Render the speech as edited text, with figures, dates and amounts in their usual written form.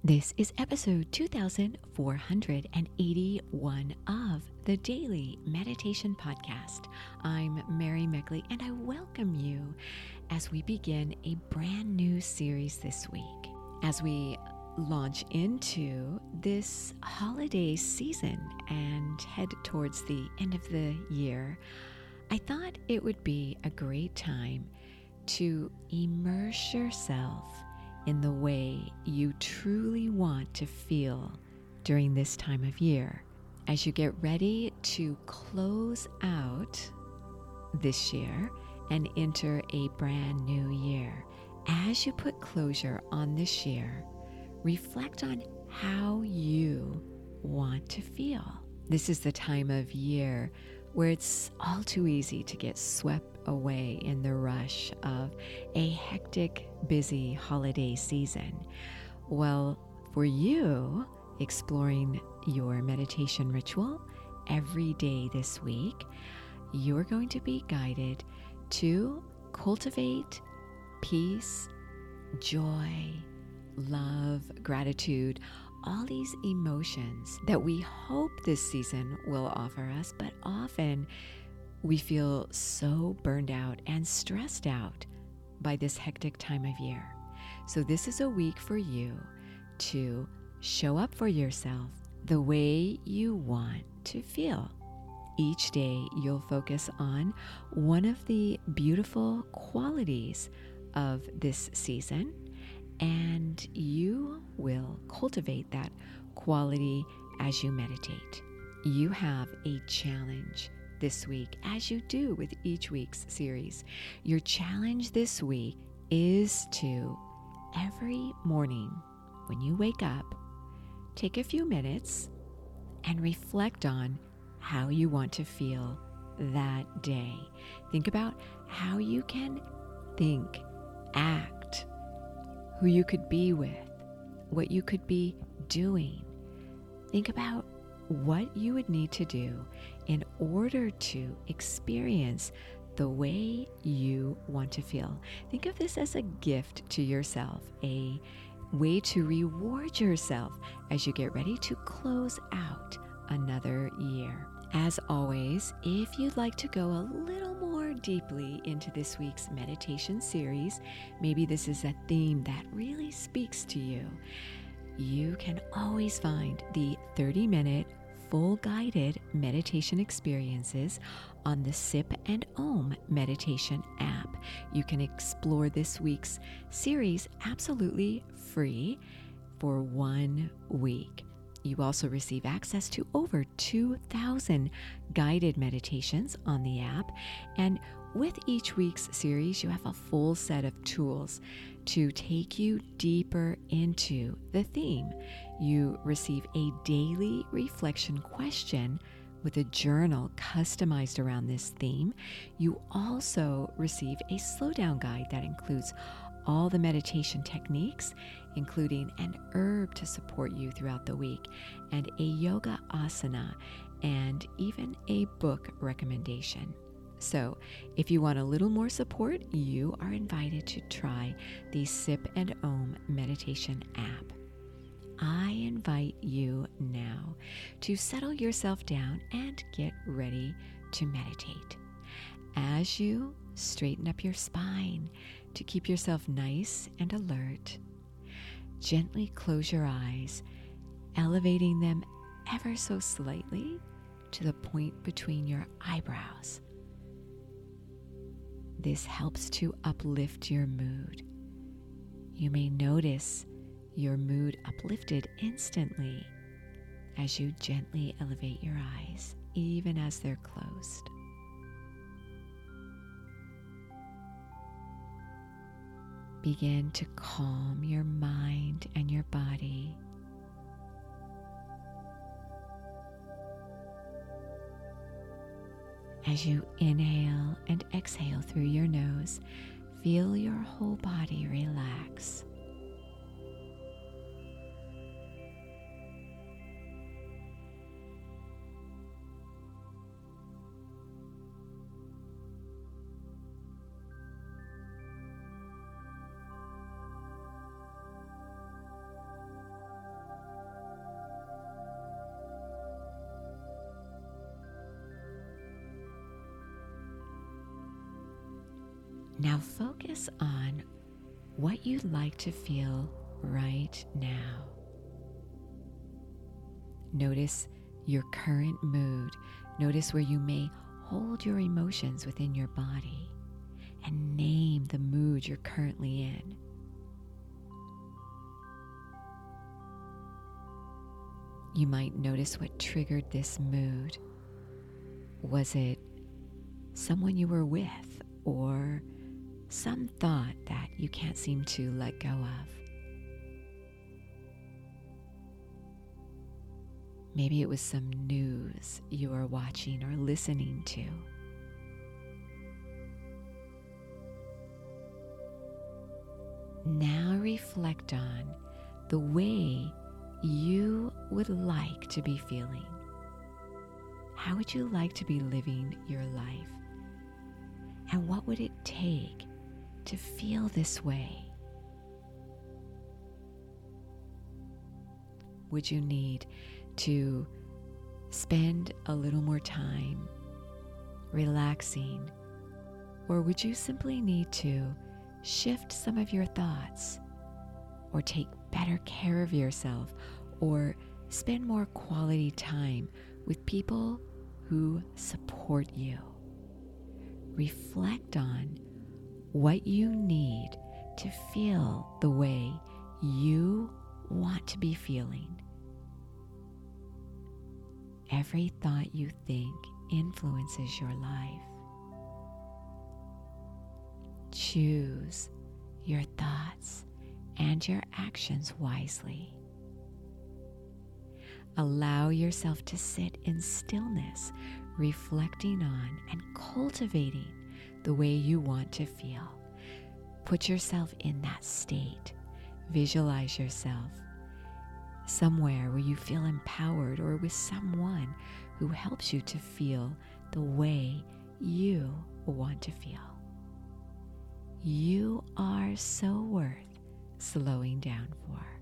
This is episode 2481 of the Daily Meditation Podcast. I'm Mary Meckley, and I welcome you as we begin a brand new series this week. As we launch into this holiday season and head towards the end of the year, I thought it would be a great time to immerse yourself in the way you truly want to feel during this time of year. As you get ready to close out this year and enter a brand new year, as you put closure on this year, reflect on how you want to feel. This is the time of year where it's all too easy to get swept away in the rush of a hectic, busy holiday season. Well, for you, exploring your meditation ritual every day this week, you're going to be guided to cultivate peace, joy, love, gratitude, all these emotions that we hope this season will offer us, but often we feel so burned out and stressed out by this hectic time of year. So this is a week for you to show up for yourself the way you want to feel. Each day you'll focus on one of the beautiful qualities of this season, and you will cultivate that quality as you meditate. You have a challenge this week, as you do with each week's series. Your challenge this week is to, every morning when you wake up, take a few minutes and reflect on how you want to feel that day. Think about how you can think, act, who you could be with, what you could be doing. Think about what you would need to do in order to experience the way you want to feel. Think of this as a gift to yourself, a way to reward yourself as you get ready to close out another year. As always, if you'd like to go a little more deeply into this week's meditation series, maybe this is a theme that really speaks to you, you can always find the 30-minute full guided meditation experiences on the Sip and Om meditation app. You can explore this week's series absolutely free for 1 week. You also receive access to over 2,000 guided meditations on the app. And with each week's series, you have a full set of tools to take you deeper into the theme. You receive a daily reflection question with a journal customized around this theme. You also receive a slowdown guide that includes all the meditation techniques, including an herb to support you throughout the week, and a yoga asana, and even a book recommendation. So if you want a little more support, you are invited to try the Sip and Om meditation app. I invite you now to settle yourself down and get ready to meditate. As you straighten up your spine to keep yourself nice and alert, gently close your eyes, elevating them ever so slightly to the point between your eyebrows. This helps to uplift your mood. You may notice your mood uplifted instantly as you gently elevate your eyes, even as they're closed. Begin to calm your mind and your body. As you inhale and exhale through your nose, feel your whole body relax. Now focus on what you'd like to feel right now. Notice your current mood. Notice where you may hold your emotions within your body, and name the mood you're currently in. You might notice what triggered this mood. Was it someone you were with, or some thought that you can't seem to let go of? Maybe it was some news you were watching or listening to. Now reflect on the way you would like to be feeling. How would you like to be living your life? And what would it take to feel this way? Would you need to spend a little more time relaxing? Or would you simply need to shift some of your thoughts, or take better care of yourself, or spend more quality time with people who support you? Reflect on what you need to feel the way you want to be feeling. Every thought you think influences your life. Choose your thoughts and your actions wisely. Allow yourself to sit in stillness, reflecting on and cultivating the way you want to feel. Put yourself in that state. Visualize yourself somewhere where you feel empowered, or with someone who helps you to feel the way you want to feel. You are so worth slowing down for.